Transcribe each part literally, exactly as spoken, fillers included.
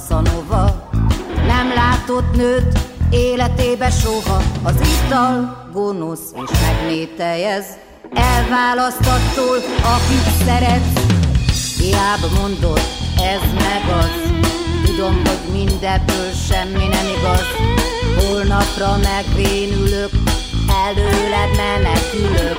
Casanova. Nem látott nőt életébe soha, az ital gonosz és megmételjez. Elválasztattól, akit szeretsz, hiába mondod, ez meg az. Tudom, hogy mindebből semmi nem igaz. Holnapra megvénülök, előled menekülök.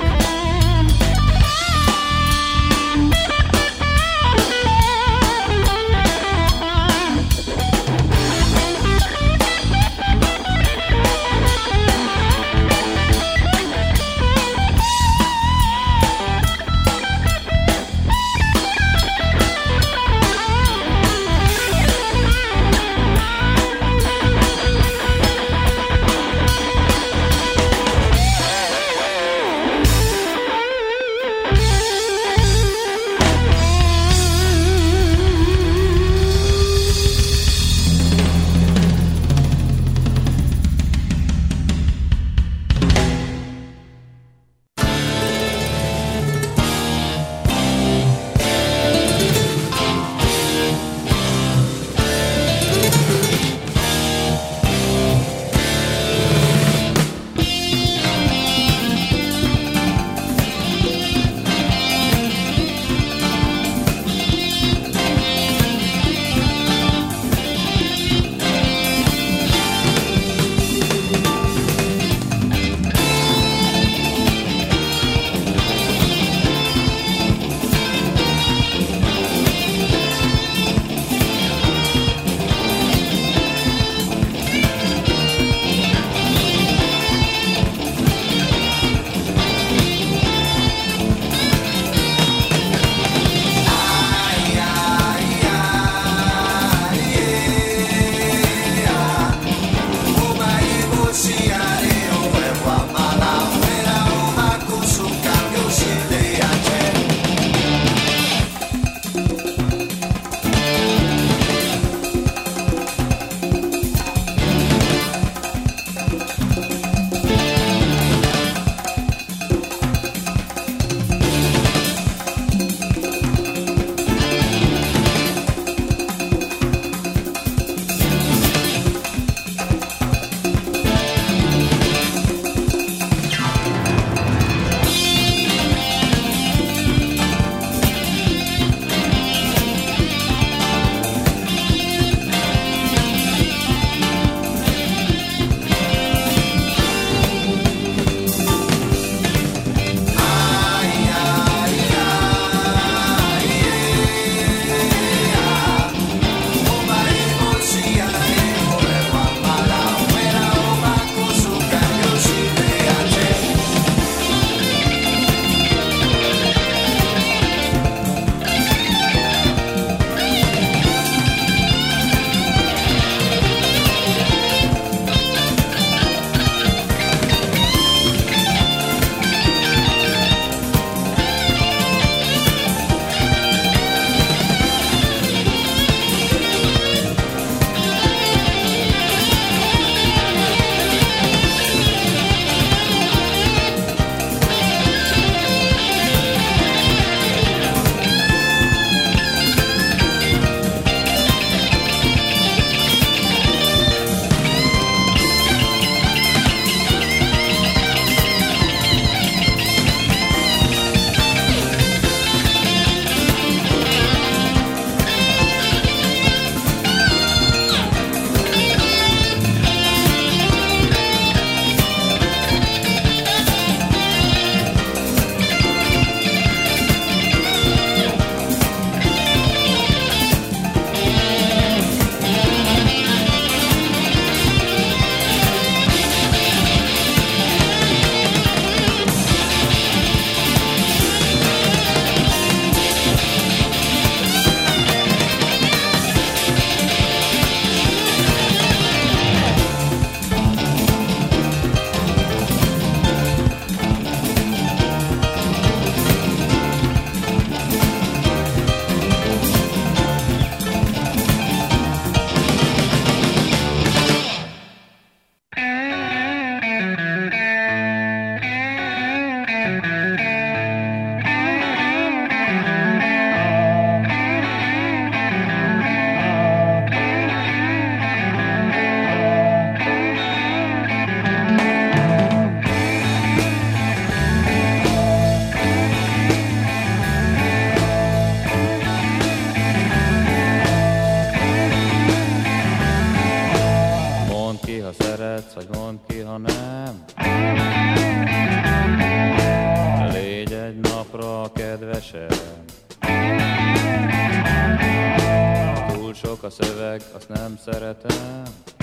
a szöveg, azt nem szeretem.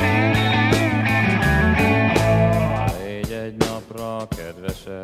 Légy egy napra kedvesem.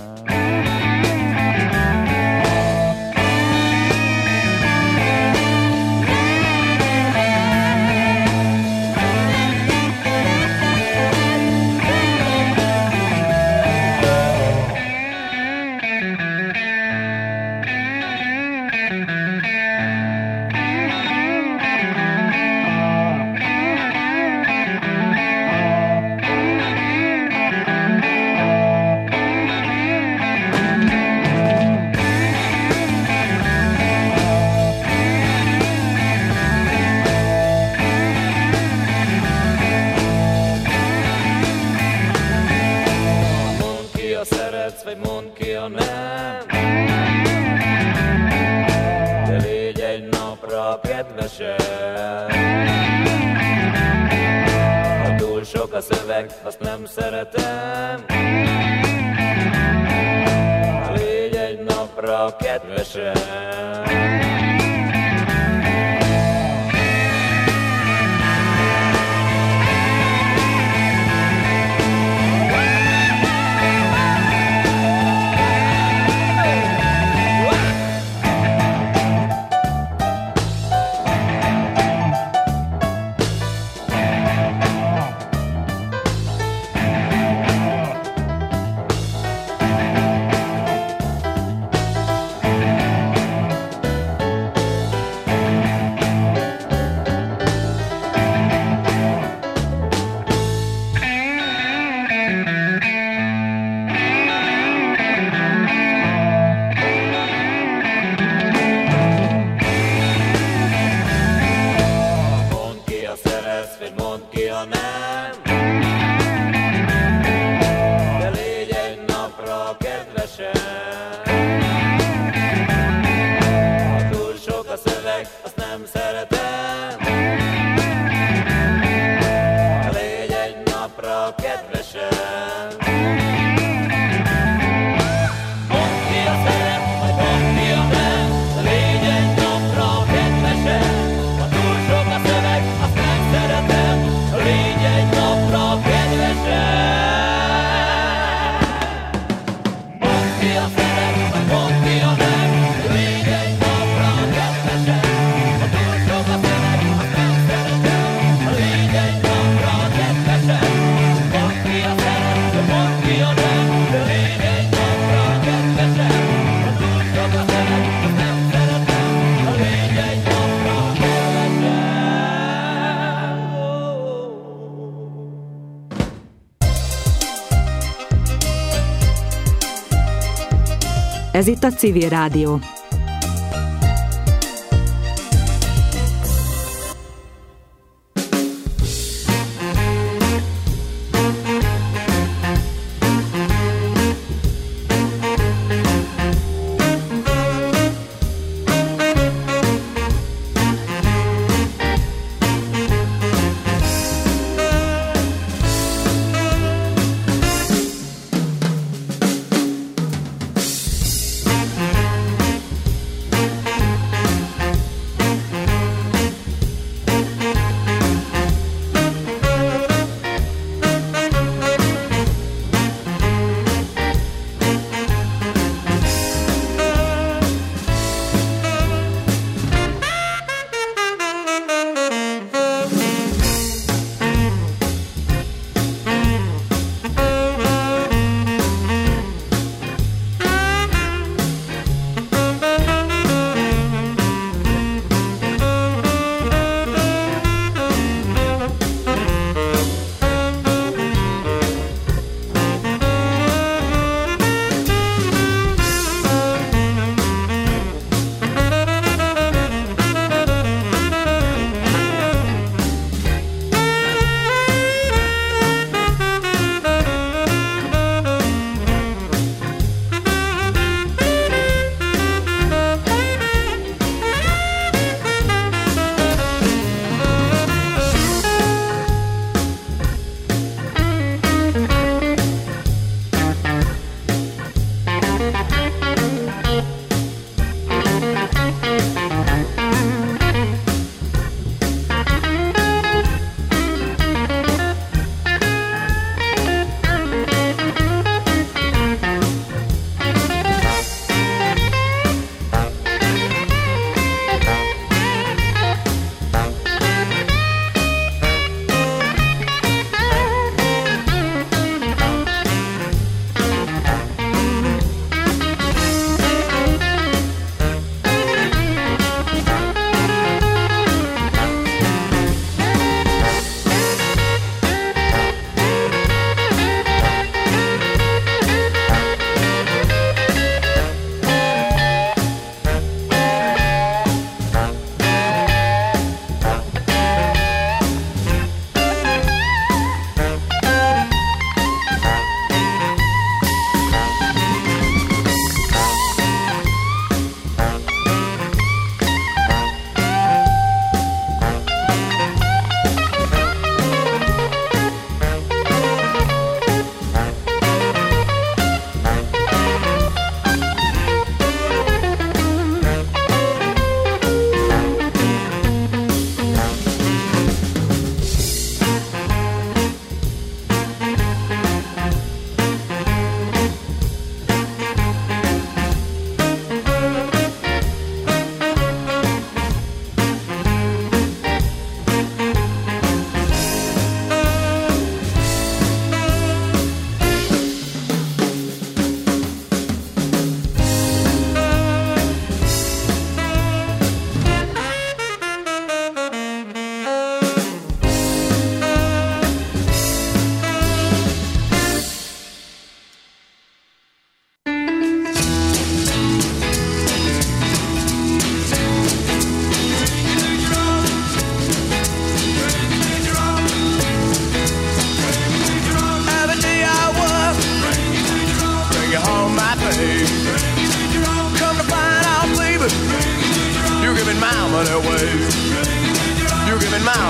Vagy mondd ki a nem, de légy egy napra kedvesem. Ha túl sok a szöveg, azt nem szeretem. Légy egy napra kedvesem. Ez itt a Civil Rádió.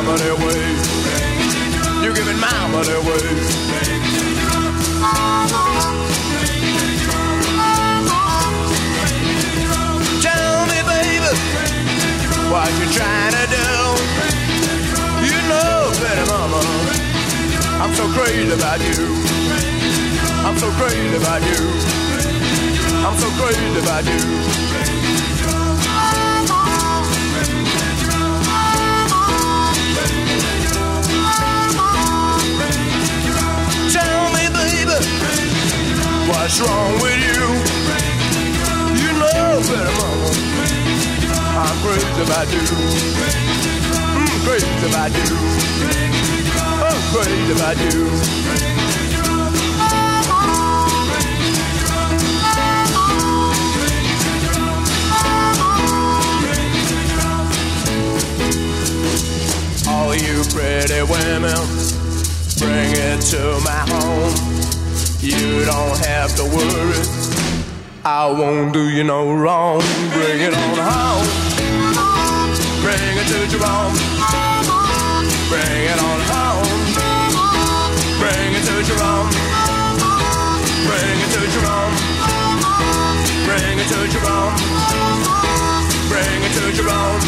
mama their way. You're giving mama their way. Tell me, baby, what you trying to do? You know, better mama, I'm so crazy about you. I'm so crazy about you. I'm so crazy about you. Tell me, baby, what's wrong with you? You know better, mama, I'm crazy about you. I'm crazy about you. I'm crazy about you. All you pretty women, bring it to my home. You don't have to worry, I won't do you no wrong. Bring it on home. Bring it to Jerome. Bring it on home. Bring it to Jerome. Bring it to Jerome. Bring it to Jerome. Bring it to Jerome.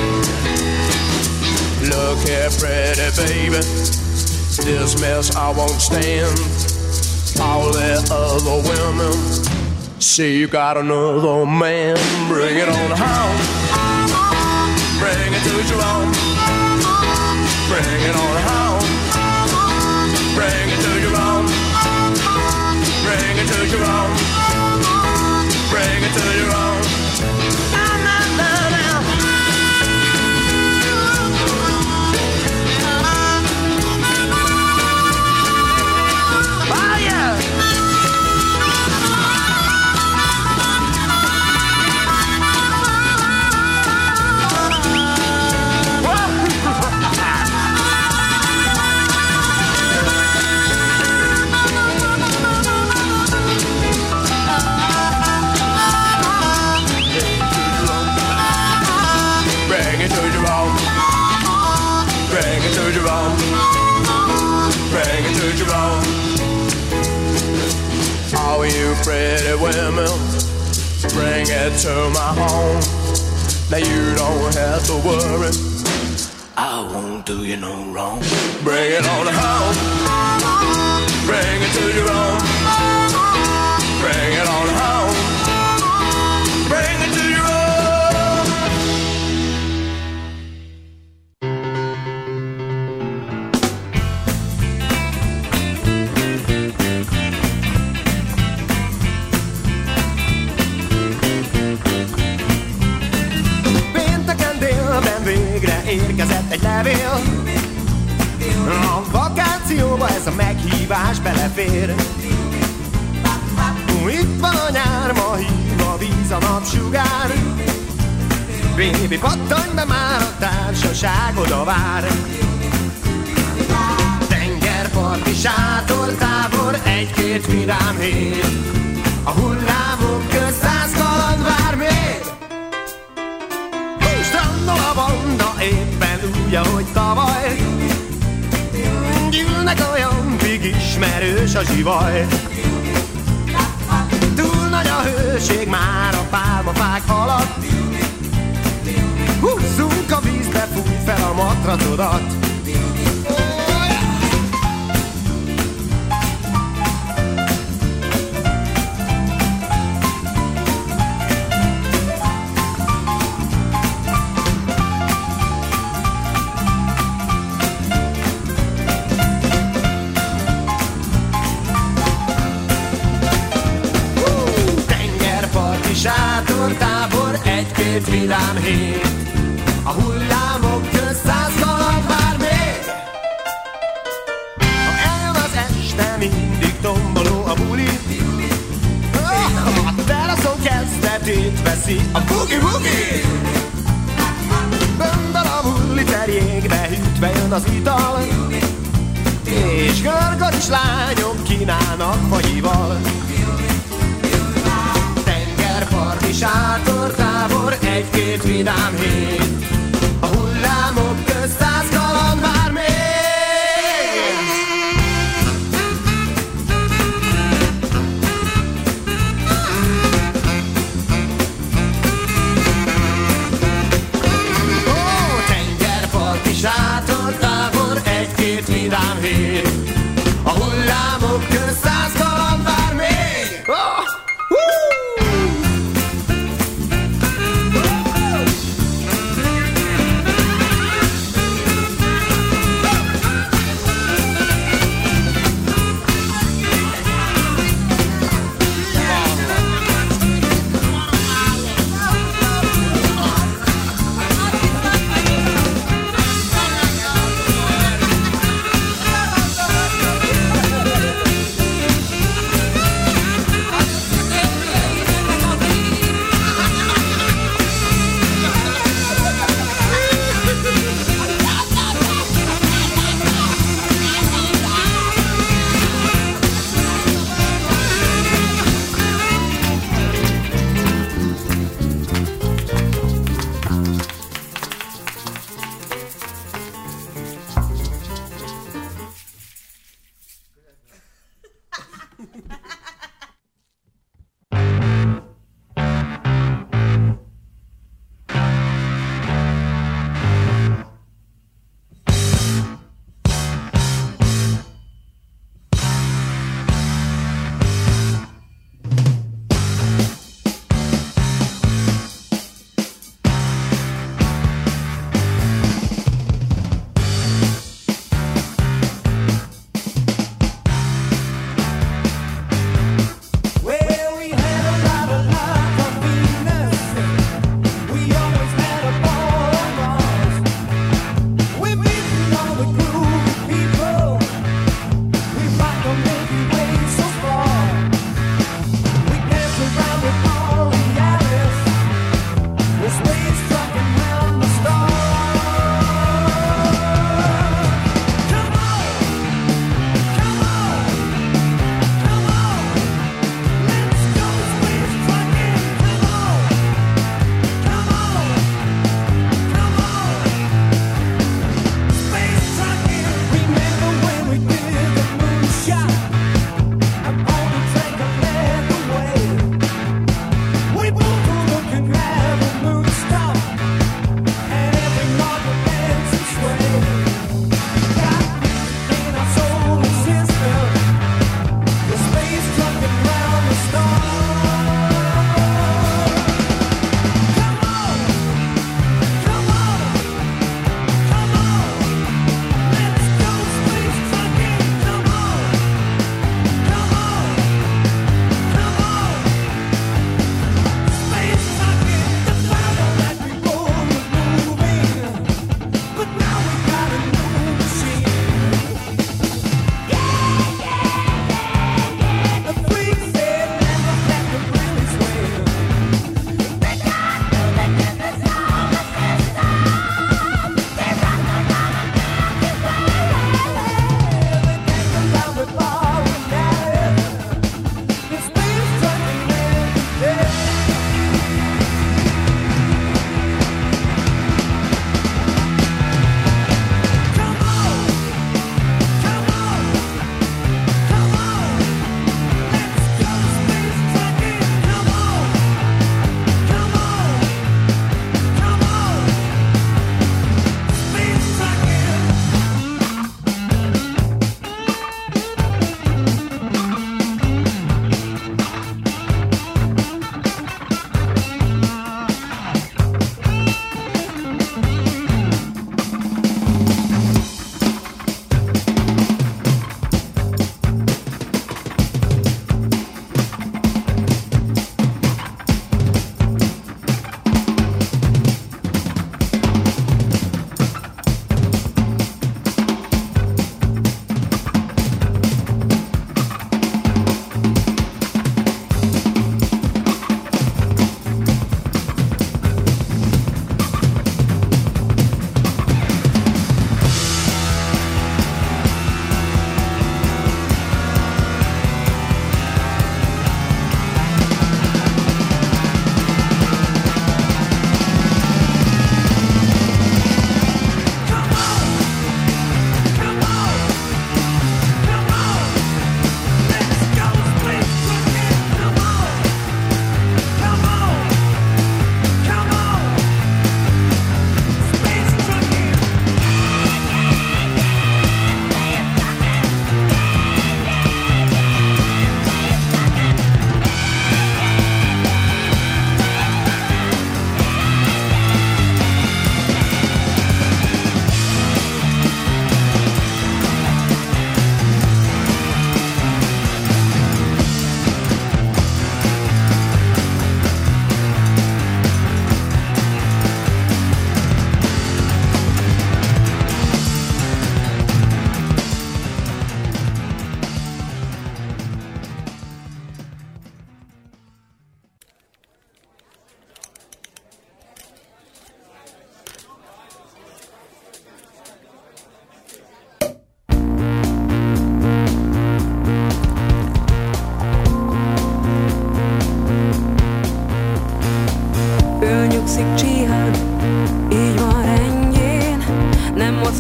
Look here, pretty baby, this mess I won't stand. All the other women say you got another man. Bring it on home. Bring it to Jerome. Bring it on home. Bring it to Jerome. Bring it to Jerome. Bring it to Jerome. Now, now, now, now. Oh, yeah. Bring it to Jerome. Bring it to Jerome. Bring it to Jerome. All you pretty women, bring it to my home. Now you don't have to worry, I won't do you no wrong. Bring it on home. Bring it to Jerome. Bring it on home. Bring it to Jerome. Végre érkezett egy levél. A vakációba ez a meghívás belefér. Itt van a nyár, ma hív a víz, a napsugár. Bébi, pattanj be már, a társaság oda vár. Tengerparti sátortábor, egy-két vidám hét. A hullámok közt száz kaland vár még. Strandol a banda, éppen úgy, ahogy tavaly. Gyűlnek olyan pig, ismerős a zsivaj. Túl nagy a hőség már a pálmafák alatt. Húzzunk a vízbe, fúj fel a matracodat. Sátortábor, egy-két vidám hét. A hullámok közt száz kaland vár még. Ha eljön az este, mindig tomboló a buli. A teraszon kezdetét veszi a bugi-bugi. Bömböl a hulliter jégbe, hűtve jön az ital. És görgös lányok kínálnak fagyival. Parti sátortábor, egy-két vidám hét. A hullámok közt száz kaland két vidám híd. A hullámok közt száz kaland vár még. Oh!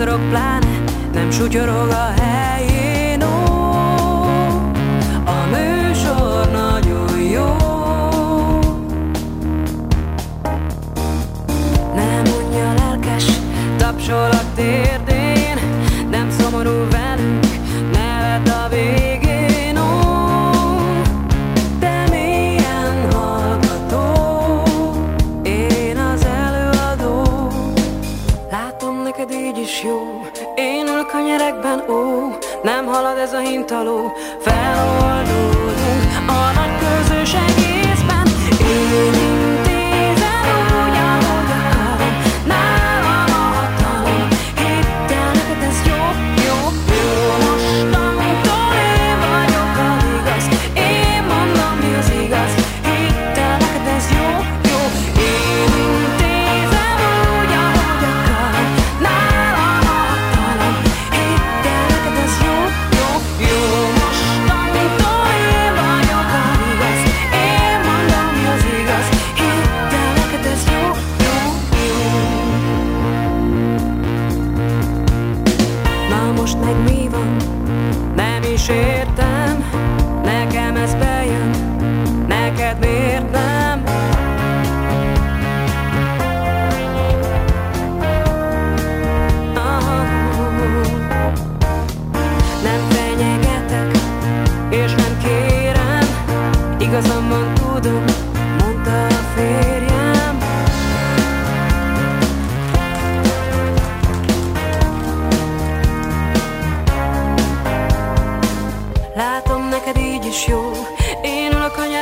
mocorog pláne, nem sutyorog a helyén, ó, a műsor nagyon jó. Nem mondja lelkes, tapsol a térdén, nem szomorú velünk, nevet a végén, ó, de mélyen hallgató, én az előadó. Látom, neked így is jó, én ülök a nyerekben, ó, nem halad ez a hintaló, feloldódunk a nagy közös egészben. Én intézem úgy, ahogy akarom, nálam a hatalom, hidd el, neked ez jó, jó, jó. Mostantól én vagyok a igaz, én mondom, mi az igaz, hidd el, neked ez jó, jó. Én intézem úgy, ahogy akarom, nálam a hatalom, hidd el, neked ez jó, jó, jó. Mostantól én vagyok a igaz, én mondom, mi az igaz, hidd el, neked ez jó, jó, jó. Na most meg mi van? Nem is értem, nekem ez bejön, neked miért nem? Ah, nem fenyegetek, és nem kérem, igazam van, tudom, mondta a férjem. Látom, neked így is jó, én ülök a